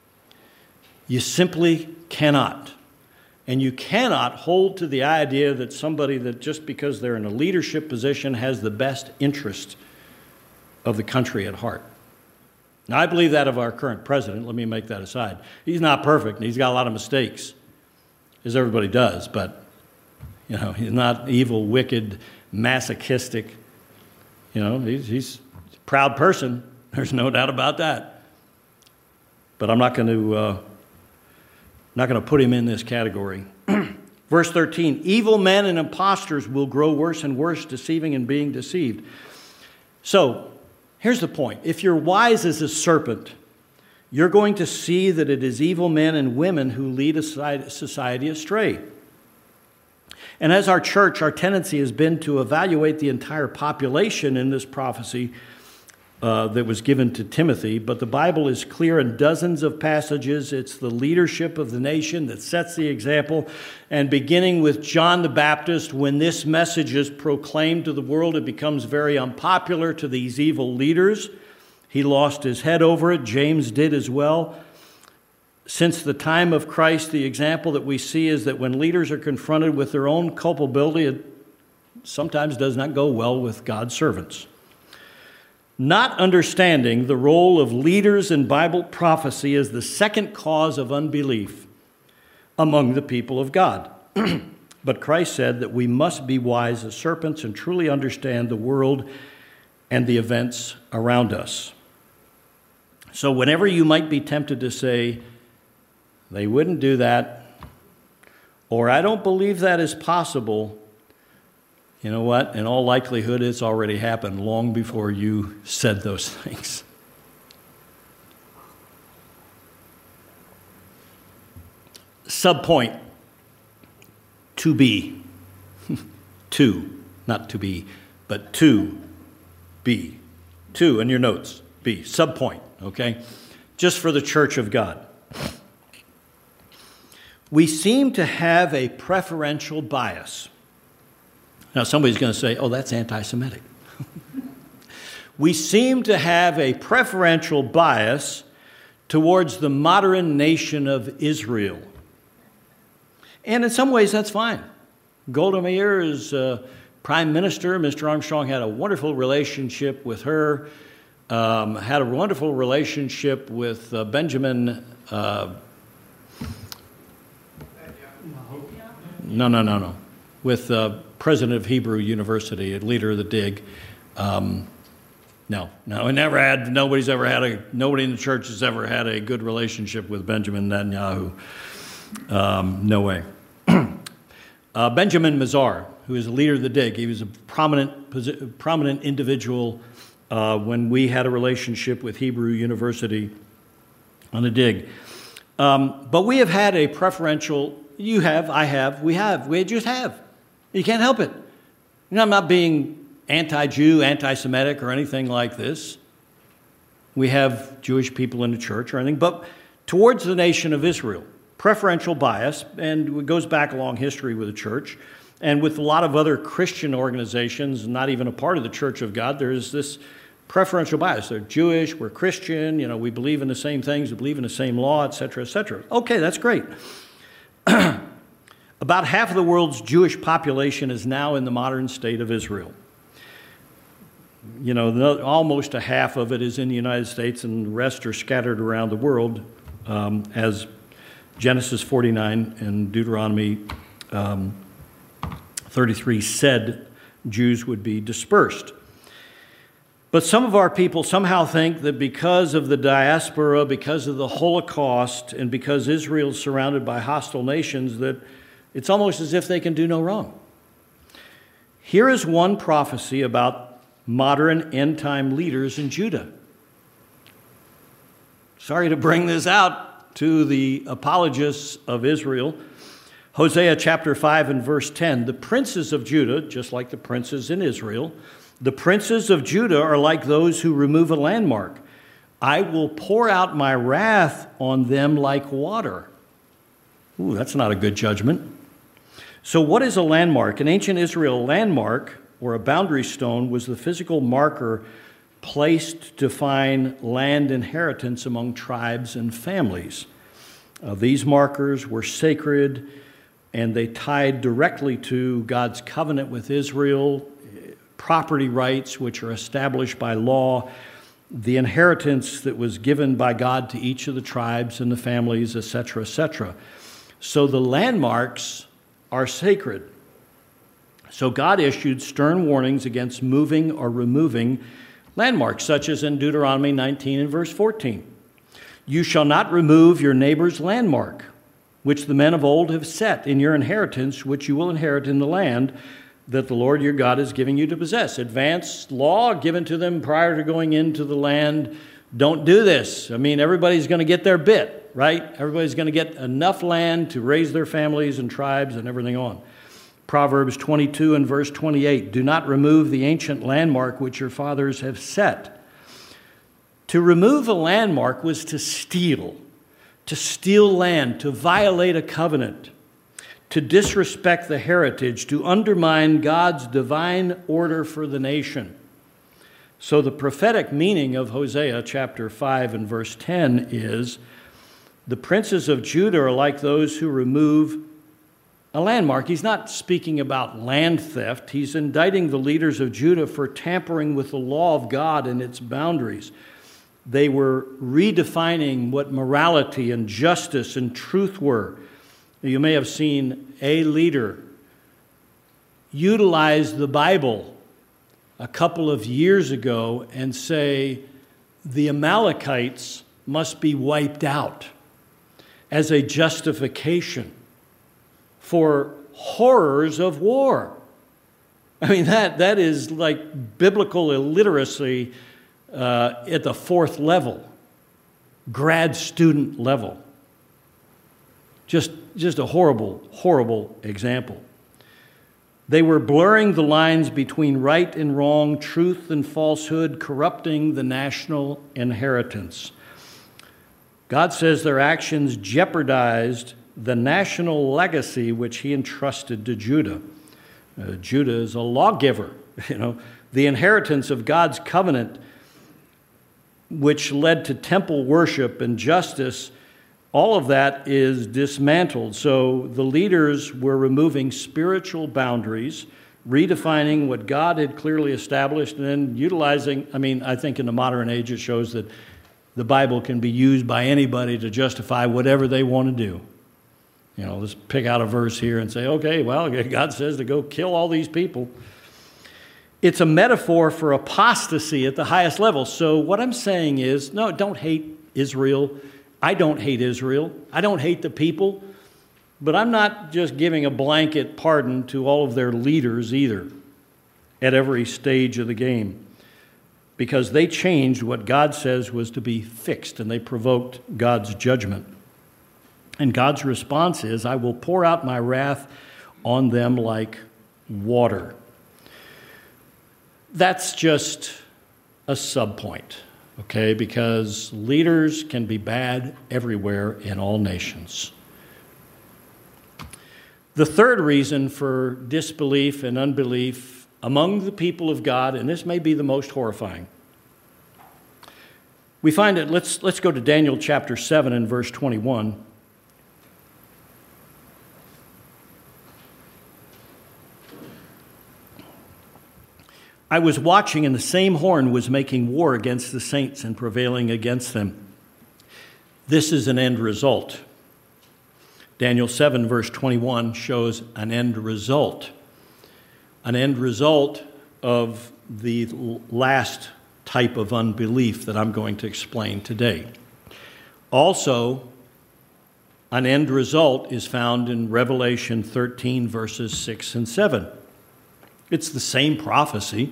You simply cannot. And you cannot hold to the idea that somebody that just because they're in a leadership position has the best interest of the country at heart. Now, I believe that of our current president. Let me make that aside. He's not perfect, and he's got a lot of mistakes, as everybody does. But, you know, he's not evil, wicked, masochistic. You know, he's, he's a proud person. There's no doubt about that. But I'm not going to... Uh, not going to put him in this category. Verse thirteen, evil men and impostors will grow worse and worse, deceiving and being deceived. So, here's the point. If you're wise as a serpent, you're going to see that it is evil men and women who lead a society astray. And as our church, our tendency has been to evaluate the entire population in this prophecy Uh, that was given to Timothy, but the Bible is clear in dozens of passages. It's the leadership of the nation that sets the example. And beginning with John the Baptist, when this message is proclaimed to the world, it becomes very unpopular to these evil leaders. He lost his head over it. James did as well. Since the time of Christ, the example that we see is that when leaders are confronted with their own culpability, it sometimes does not go well with God's servants. Not understanding the role of leaders in Bible prophecy is the second cause of unbelief among the people of God. But Christ said that we must be wise as serpents and truly understand the world and the events around us. So whenever you might be tempted to say, they wouldn't do that, or I don't believe that is possible, you know what? In all likelihood, it's already happened long before you said those things. Subpoint, to be. To, not to be, but to be. To in your notes, be. Subpoint, okay? Just for the church of God. We seem to have a preferential bias. Now, somebody's going to say, oh, that's anti-Semitic. We seem to have a preferential bias towards the modern nation of Israel. And in some ways, that's fine. Golda Meir is uh, prime minister. Mister Armstrong had a wonderful relationship with her, um, had a wonderful relationship with uh, Benjamin. Uh, no, no, no, no. With uh, president of Hebrew University, a leader of the Dig. Um, no, no, I never had. Nobody's ever had a. Nobody in the church has ever had a good relationship with Benjamin Netanyahu. Um, no way. uh, Benjamin Mazar, who is a leader of the Dig, he was a prominent, prominent individual uh, when we had a relationship with Hebrew University on the Dig. Um, but we have had a preferential. You have, I have, we have, we just have. You can't help it. You know, I'm not being anti-Jew, anti-Semitic, or anything like this. We have Jewish people in the church or anything, but towards the nation of Israel, preferential bias, and it goes back a long history with the church, and with a lot of other Christian organizations, not even a part of the Church of God, there's this preferential bias. They're Jewish, we're Christian, you know, we believe in the same things, we believe in the same law, et cetera, et cetera. Okay, that's great. About half of the world's Jewish population is now in the modern state of Israel. You know, the, almost a half of it is in the United States, and the rest are scattered around the world, um, as Genesis forty-nine and Deuteronomy um, thirty-three said Jews would be dispersed. But some of our people somehow think that because of the diaspora, because of the Holocaust, and because Israel is surrounded by hostile nations, that it's almost as if they can do no wrong. Here is one prophecy about modern end-time leaders in Judah. Sorry to bring this out to the apologists of Israel. Hosea chapter five and verse ten, the princes of Judah, just like the princes in Israel, the princes of Judah are like those who remove a landmark. I will pour out my wrath on them like water. Ooh, that's not a good judgment. So what is a landmark? In ancient Israel, a landmark, or a boundary stone, was the physical marker placed to define land inheritance among tribes and families. Uh, these markers were sacred, and they tied directly to God's covenant with Israel, property rights which are established by law, the inheritance that was given by God to each of the tribes and the families, et cetera, et cetera. So the landmarks are sacred. So God issued stern warnings against moving or removing landmarks, such as in Deuteronomy nineteen and verse fourteen. You shall not remove your neighbor's landmark, which the men of old have set in your inheritance, which you will inherit in the land that the Lord your God is giving you to possess. Advanced law given to them prior to going into the land. Don't do this. I mean, everybody's going to get their bit, right? Everybody's going to get enough land to raise their families and tribes and everything on. Proverbs twenty-two and verse twenty-eight, do not remove the ancient landmark which your fathers have set. To remove a landmark was to steal, to steal land, to violate a covenant, to disrespect the heritage, to undermine God's divine order for the nation. So the prophetic meaning of Hosea chapter five and verse ten is, the princes of Judah are like those who remove a landmark. He's not speaking about land theft. He's indicting the leaders of Judah for tampering with the law of God and its boundaries. They were redefining what morality and justice and truth were. You may have seen a leader utilize the Bible a couple of years ago and say the Amalekites must be wiped out as a justification for horrors of war. I mean, that that is like biblical illiteracy uh, at the fourth level, grad student level. Just, just a horrible, horrible example. They were blurring the lines between right and wrong, truth and falsehood, corrupting the national inheritance. God says their actions jeopardized the national legacy which he entrusted to Judah. Uh, Judah is a lawgiver, you know, the inheritance of God's covenant, which led to temple worship and justice. All of that is dismantled. So the leaders were removing spiritual boundaries, redefining what God had clearly established, and then utilizing, I mean, I think in the modern age it shows that the Bible can be used by anybody to justify whatever they want to do. You know, let's pick out a verse here and say, okay, well, God says to go kill all these people. It's a metaphor for apostasy at the highest level. So what I'm saying is, no, don't hate Israel. I don't hate Israel. I don't hate the people. But I'm not just giving a blanket pardon to all of their leaders either at every stage of the game, because they changed what God says was to be fixed, and they provoked God's judgment. And God's response is, I will pour out my wrath on them like water. That's just a subpoint, okay? Because leaders can be bad everywhere in all nations. The third reason for disbelief and unbelief among the people of God, and this may be the most horrifying, we find it, let's, let's go to Daniel chapter seven and verse twenty-one. I was watching, and the same horn was making war against the saints and prevailing against them. This is an end result. Daniel seven, verse twenty-one shows an end result. An end result of the last type of unbelief that I'm going to explain today. Also, an end result is found in Revelation thirteen, verses six and seven. It's the same prophecy.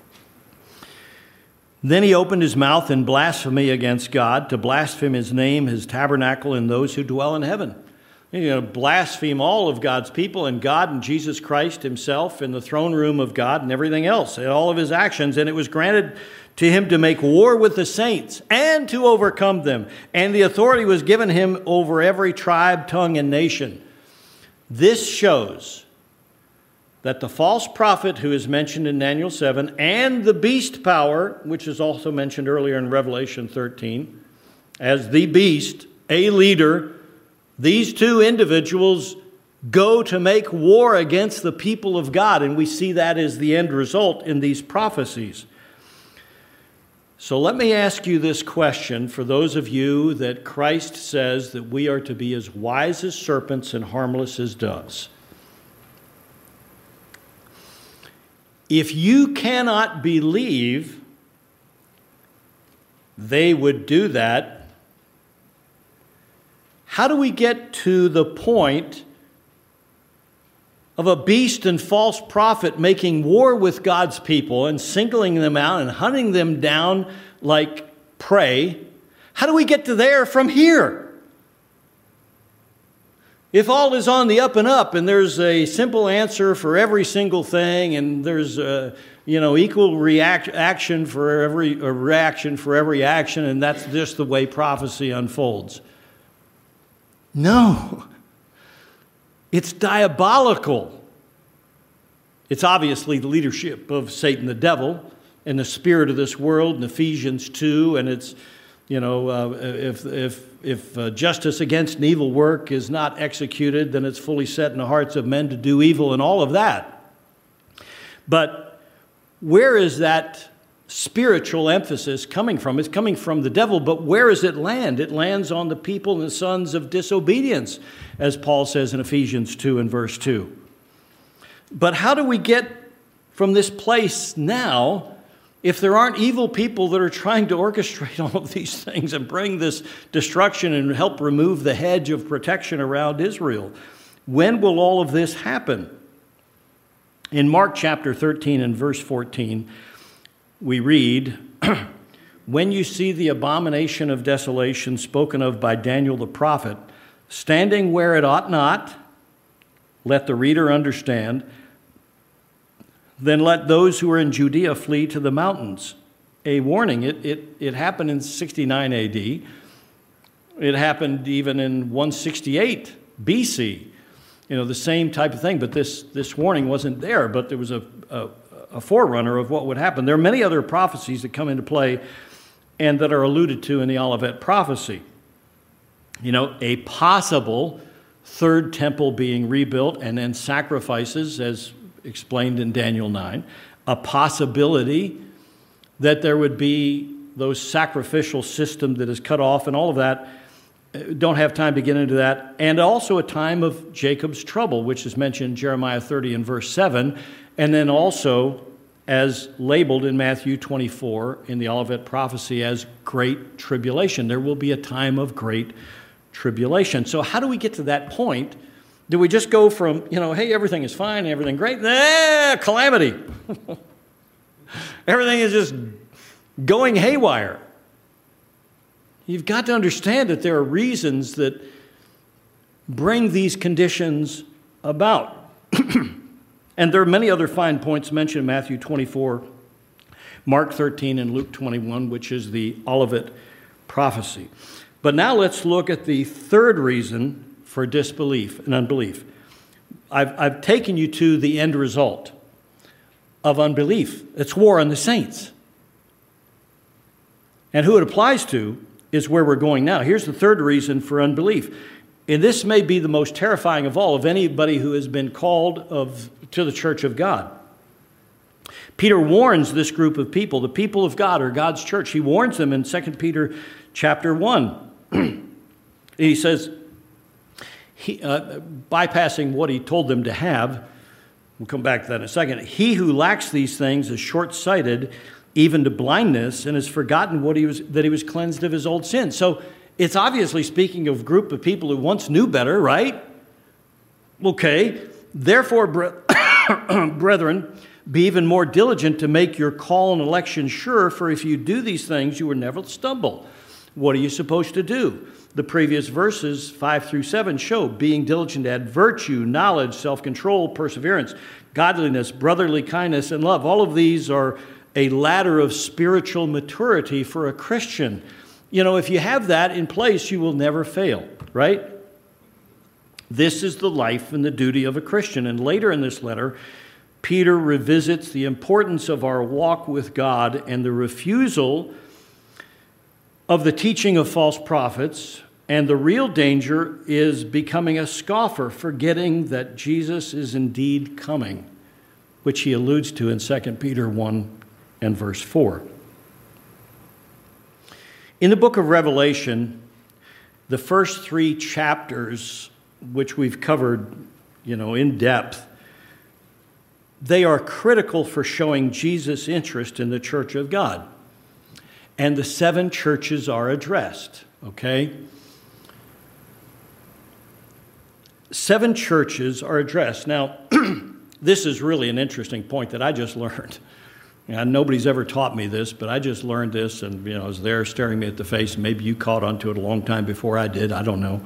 Then he opened his mouth in blasphemy against God, to blaspheme his name, his tabernacle, and those who dwell in heaven. He's going to blaspheme all of God's people and God and Jesus Christ himself in the throne room of God and everything else, and all of his actions. And it was granted to him to make war with the saints and to overcome them. And the authority was given him over every tribe, tongue, and nation. This shows that the false prophet who is mentioned in Daniel seven and the beast power, which is also mentioned earlier in Revelation thirteen, as the beast, a leader, these two individuals go to make war against the people of God, and we see that as the end result in these prophecies. So let me ask you this question for those of you that Christ says that we are to be as wise as serpents and harmless as doves. If you cannot believe they would do that, how do we get to the point of a beast and false prophet making war with God's people and singling them out and hunting them down like prey? How do we get to there from here? If all is on the up and up and there's a simple answer for every single thing and there's a, you know, equal react, action for every a reaction for every action, and that's just the way prophecy unfolds. No. It's diabolical. It's obviously the leadership of Satan the devil and the spirit of this world in Ephesians two, and it's, you know, uh, if if if uh, justice against an evil work is not executed, then it's fully set in the hearts of men to do evil and all of that. But where is that spiritual emphasis coming from? It's coming from the devil, but where does it land? It lands on the people and the sons of disobedience, as Paul says in Ephesians two and verse two. But how do we get from this place now if there aren't evil people that are trying to orchestrate all of these things and bring this destruction and help remove the hedge of protection around Israel? When will all of this happen? In Mark chapter thirteen and verse fourteen, we read, when you see the abomination of desolation spoken of by Daniel the prophet, standing where it ought not, let the reader understand, then let those who are in Judea flee to the mountains. A warning. It, it, it happened in sixty-nine A D. It happened even in one sixty-eight B C. You know, the same type of thing, but this, this warning wasn't there, but there was a, a, a forerunner of what would happen. There are many other prophecies that come into play and that are alluded to in the Olivet prophecy. You know, a possible third temple being rebuilt and then sacrifices, as explained in Daniel nine, a possibility that there would be those sacrificial system that is cut off and all of that. Don't have time to get into that. And also a time of Jacob's trouble, which is mentioned in Jeremiah thirty and verse seven, and then also as labeled in Matthew twenty-four in the Olivet prophecy as great tribulation. There will be a time of great tribulation. So how do we get to that point? Do we just go from, you know, hey, everything is fine, everything great, nah, calamity. Everything is just going haywire. You've got to understand that there are reasons that bring these conditions about. And there are many other fine points mentioned in Matthew twenty-four, Mark thirteen, and Luke twenty-one, which is the Olivet prophecy. But now let's look at the third reason for disbelief and unbelief. I've, I've taken you to the end result of unbelief. It's war on the saints. And who it applies to is where we're going now. Here's the third reason for unbelief. And this may be the most terrifying of all of anybody who has been called of, to the church of God. Peter warns this group of people, the people of God or God's church. He warns them in Second Peter chapter one. He says, he, uh, bypassing what he told them to have, we'll come back to that in a second. He who lacks these things is short-sighted, even to blindness, and has forgotten what he was that he was cleansed of his old sins. So it's obviously speaking of a group of people who once knew better, right? Okay. Therefore, brethren, be even more diligent to make your call and election sure, for if you do these things, you will never stumble. What are you supposed to do? The previous verses, five through seven, show being diligent to add virtue, knowledge, self-control, perseverance, godliness, brotherly kindness, and love. All of these are a ladder of spiritual maturity for a Christian. You know, if you have that in place, you will never fail, right? This is the life and the duty of a Christian. And later in this letter, Peter revisits the importance of our walk with God and the refusal of the teaching of false prophets. And the real danger is becoming a scoffer, forgetting that Jesus is indeed coming, which he alludes to in Second Peter one and verse four. In the book of Revelation, the first three chapters, which we've covered, you know, in depth, they are critical for showing Jesus' interest in the church of God. And the seven churches are addressed, okay? Seven churches are addressed. Now, this is really an interesting point that I just learned. And nobody's ever taught me this, but I just learned this, and you know, I was there staring me at the face. Maybe you caught onto it a long time before I did. I don't know.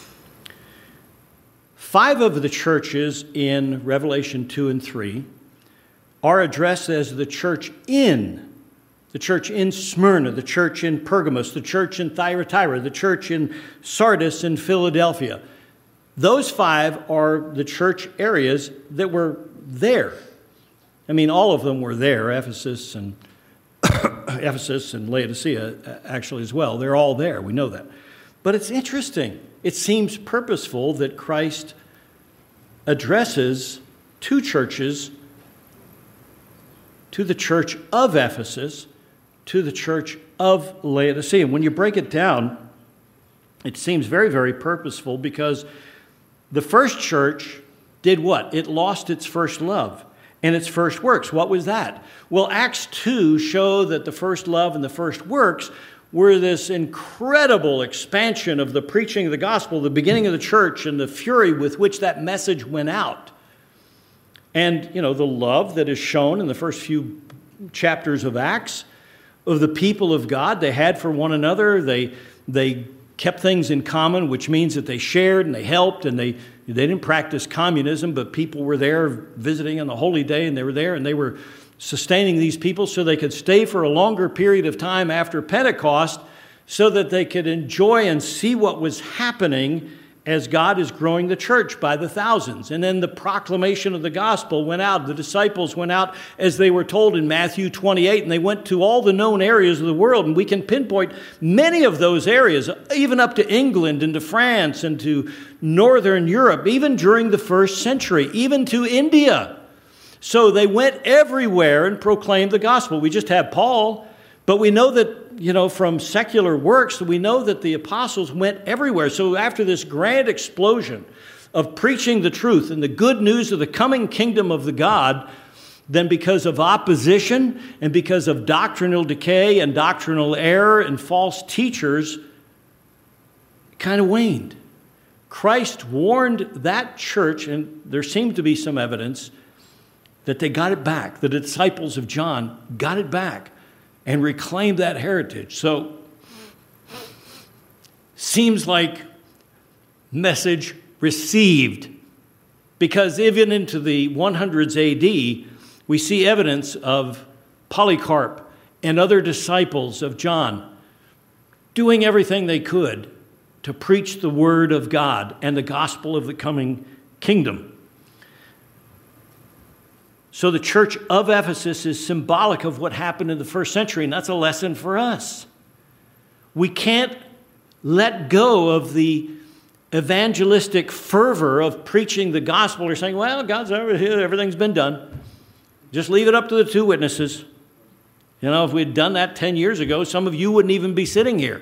Five of the churches in Revelation two and three are addressed as the church in, the church in Smyrna, the church in Pergamos, the church in Thyatira, the church in Sardis and Philadelphia. Those five are the church areas that were there. I mean, all of them were there, Ephesus and Ephesus and Laodicea actually as well. They're all there. We know that. But it's interesting. It seems purposeful that Christ addresses two churches, to the church of Ephesus, to the church of Laodicea. And when you break it down, it seems very, very purposeful because the first church did what? It lost its first love and its first works. What was that? Well, Acts two show that the first love and the first works were this incredible expansion of the preaching of the gospel, the beginning of the church, and the fury with which that message went out. And, you know, the love that is shown in the first few chapters of Acts of the people of God they had for one another. They, they kept things in common, which means that they shared and they helped, and they, they didn't practice communism, but people were there visiting on the holy day, and they were there, and they were sustaining these people so they could stay for a longer period of time after Pentecost so that they could enjoy and see what was happening as God is growing the church by the thousands. And then the proclamation of the gospel went out. The disciples went out as they were told in Matthew twenty-eight, and they went to all the known areas of the world. And we can pinpoint many of those areas, even up to England and to France and to Northern Europe, even during the first century, even to India. So they went everywhere and proclaimed the gospel. We just have Paul, but we know that, you know, from secular works, we know that the apostles went everywhere. So after this grand explosion of preaching the truth and the good news of the coming kingdom of the God, then because of opposition and because of doctrinal decay and doctrinal error and false teachers, it kind of waned. Christ warned that church, and there seemed to be some evidence that they got it back. The disciples of John got it back and reclaimed that heritage. So, seems like message received. Because even into the hundreds A D, we see evidence of Polycarp and other disciples of John doing everything they could to preach the word of God and the gospel of the coming kingdom. So the church of Ephesus is symbolic of what happened in the first century, and that's a lesson for us. We can't let go of the evangelistic fervor of preaching the gospel or saying, well, God's over here, everything's been done. Just leave it up to the two witnesses. You know, if we had done that ten years ago, some of you wouldn't even be sitting here.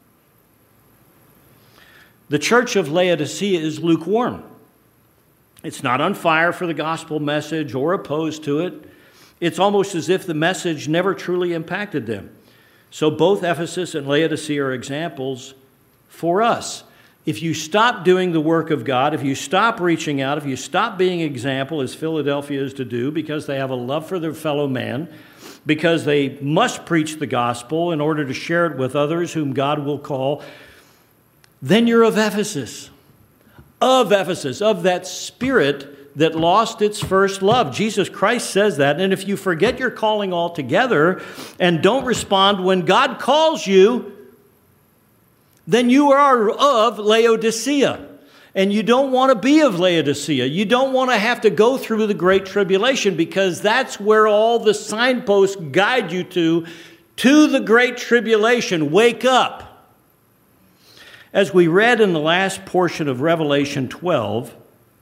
The church of Laodicea is lukewarm. It's not on fire for the gospel message or opposed to it. It's almost as if the message never truly impacted them. So both Ephesus and Laodicea are examples for us. If you stop doing the work of God, if you stop reaching out, if you stop being an example, as Philadelphia is to do, because they have a love for their fellow man, because they must preach the gospel in order to share it with others whom God will call, then you're of Ephesus. Of Ephesus, of that spirit that lost its first love. Jesus Christ says that. And if you forget your calling altogether and don't respond when God calls you, then you are of Laodicea. And you don't want to be of Laodicea. You don't want to have to go through the Great Tribulation, because that's where all the signposts guide you to, to the Great Tribulation. Wake up. As we read in the last portion of Revelation twelve,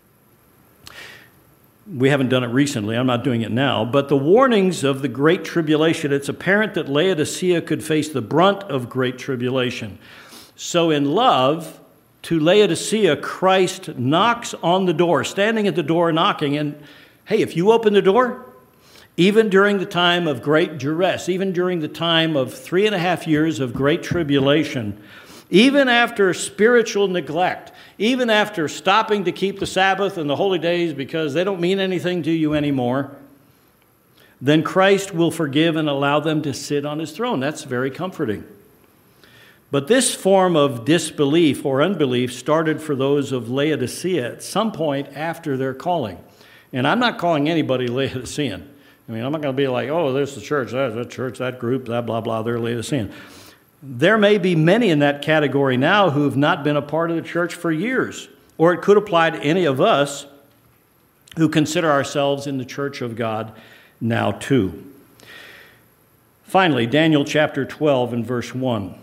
we haven't done it recently, I'm not doing it now, but the warnings of the Great Tribulation, it's apparent that Laodicea could face the brunt of Great Tribulation. So in love to Laodicea, Christ knocks on the door, standing at the door knocking, and hey, if you open the door, even during the time of great duress, even during the time of three and a half years of Great Tribulation, even after spiritual neglect, even after stopping to keep the Sabbath and the holy days because they don't mean anything to you anymore, then Christ will forgive and allow them to sit on his throne. That's very comforting. But this form of disbelief or unbelief started for those of Laodicea at some point after their calling. And I'm not calling anybody Laodicean. I mean, I'm not going to be like, oh, there's the church, that's the church, that group, blah, blah, blah, they're Laodicean. There may be many in that category now who have not been a part of the church for years. Or it could apply to any of us who consider ourselves in the church of God now too. Finally, Daniel chapter twelve and verse one.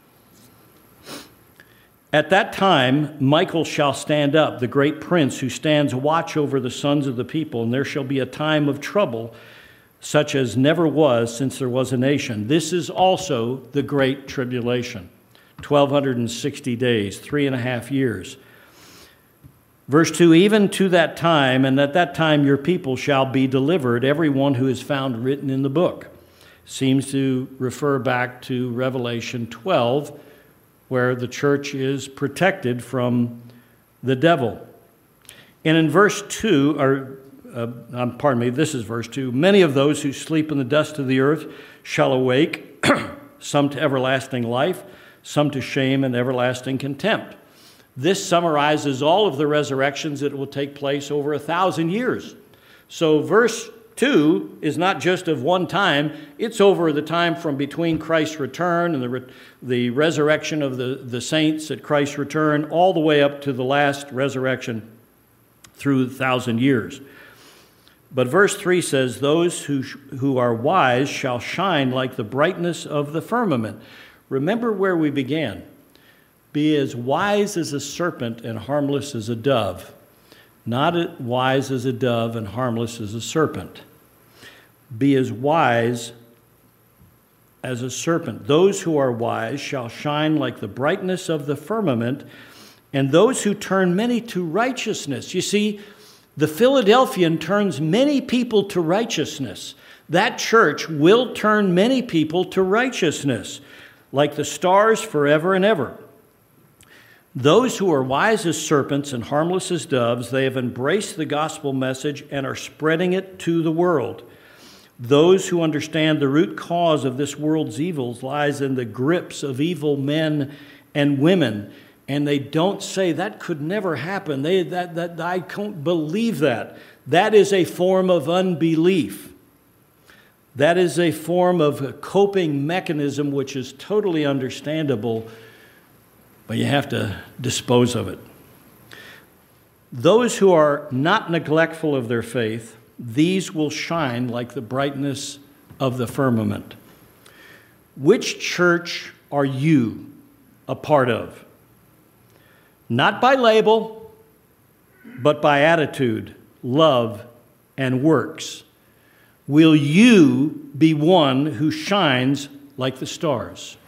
At that time, Michael shall stand up, the great prince who stands watch over the sons of the people, and there shall be a time of trouble, such as never was since there was a nation. This is also the Great Tribulation, twelve sixty days, three and a half years. Verse two, even to that time, and at that time your people shall be delivered, everyone who is found written in the book. Seems to refer back to Revelation twelve, where the church is protected from the devil. And in verse two, or Uh, um, pardon me, this is verse two. Many of those who sleep in the dust of the earth shall awake, some to everlasting life, some to shame and everlasting contempt. This summarizes all of the resurrections that will take place over a thousand years. So verse two is not just of one time, it's over the time from between Christ's return and the, re- the resurrection of the, the saints at Christ's return, all the way up to the last resurrection through a thousand years. But verse three says, those who, who are wise shall shine like the brightness of the firmament. Remember where we began. Be as wise as a serpent and harmless as a dove. Not as wise as a dove and harmless as a serpent. Be as wise as a serpent. Those who are wise shall shine like the brightness of the firmament, and those who turn many to righteousness. You see, the Philadelphian turns many people to righteousness. That church will turn many people to righteousness, like the stars forever and ever. Those who are wise as serpents and harmless as doves, they have embraced the gospel message and are spreading it to the world. Those who understand the root cause of this world's evils lies in the grips of evil men and women, and they don't say that could never happen. They that that I can't believe that. That is a form of unbelief. That is a form of a coping mechanism which is totally understandable, but you have to dispose of it. Those who are not neglectful of their faith, these will shine like the brightness of the firmament. Which church are you a part of? Not by label, but by attitude, love, and works. Will you be one who shines like the stars?